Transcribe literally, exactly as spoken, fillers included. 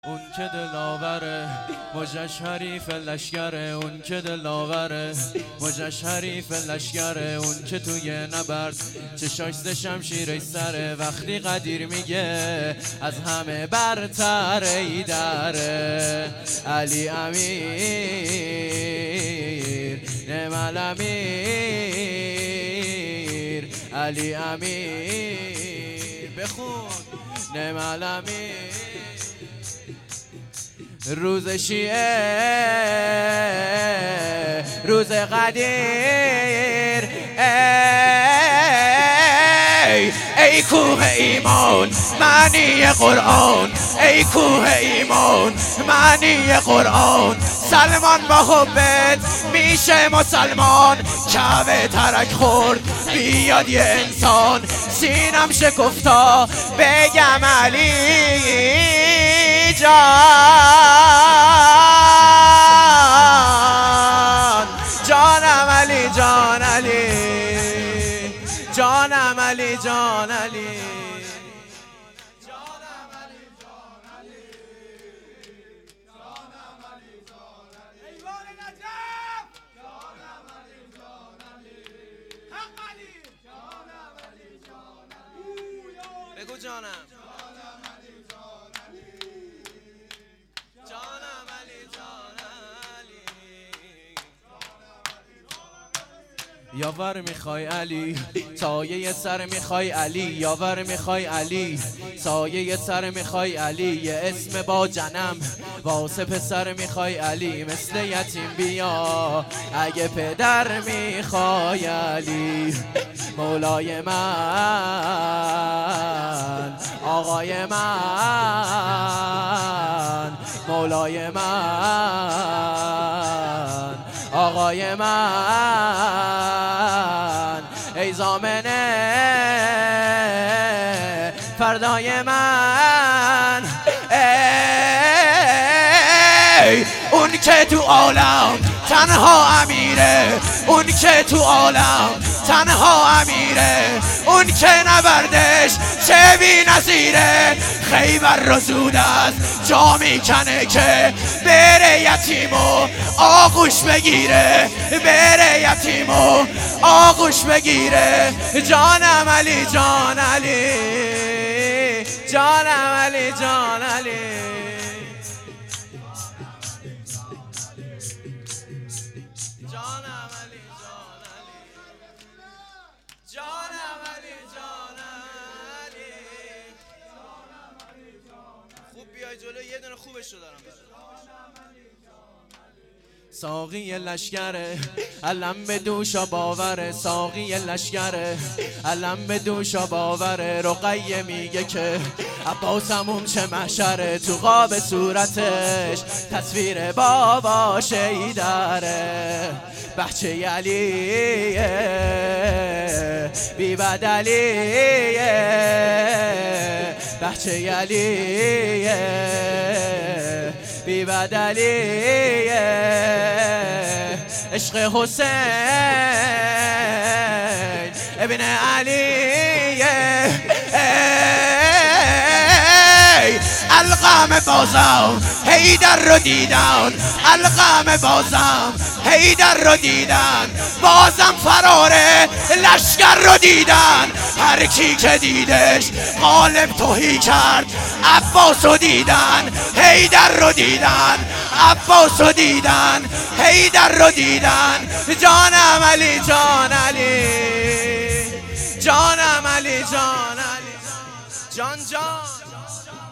اون که دلاوره مجه شریف لشگره، اون که دلاوره مجه شریف لشگره، اون که توی نبرد چشاش ز شمشیر سره، وقتی قدیر میگه از همه برتر ایدره. علی امیر نعم الامیر، علی امیر بخون نعم الامیر. روز شیعه روز قدیر، ای ای کوه ایمان معنی قرآن، ای کوه ایمان معنی قرآن. سلمان با حبت میشه مسلمان، کعبه ترک خورد بیاد یه انسان، سینم شکفتا بگم علی جان، جانم علی جان علی، جانم علی جان علی، جانم علی جان علی، جانم علی جان علی، ایوان نجف جانم علی جان علی، حق علی جانم علی جان علی، بگو جانم یاور میخوای علی سایه سر میخوای علی، یاور میخوای علی سایه سر میخوای علی، یه اسم با جنم واسه پسر میخوای علی، مثل یتیم بیا اگه پدر میخوای علی. مولای من آقای من، مولای من آقای من، ای ضامنه فردای من، ای اون که تو عالم تنها امیره، اون که تو عالم تنها امیره، اون که نبردش چه بی نظیره، خیبر رو زود از جا میکنه که بره یتیمو آغوش بگیره، بره یتیمو آغوش بگیره. جانم علی جان علی، جانم علی جان علی، جانم علی جان علی، جانم علی جان علی. خوب بیای جلو یه دونه خوبش رو دارم برات. ساقی لشگره علم به دوشا باوره، ساقی لشگره علم به دوشا باوره، رقیه میگه که عباسمون چه محشره، تو قاب صورتش تصویر بابا شیدره، بچه علیه بی بدلیه، بچه علیه بی بدلیه، عشق حسین ابن علیه. القم بازم حیدر رو دیدن، القم بازم حیدر رو دیدن، بازم فراره لشگر رو دیدن، هر کی که دیدش غالب توهی کرد، عباس رو دیدن حیدر رو دیدن، عباس رو دیدن حیدر رو دیدن. جانم علی جان علی، جانم علی جان علی، جان جان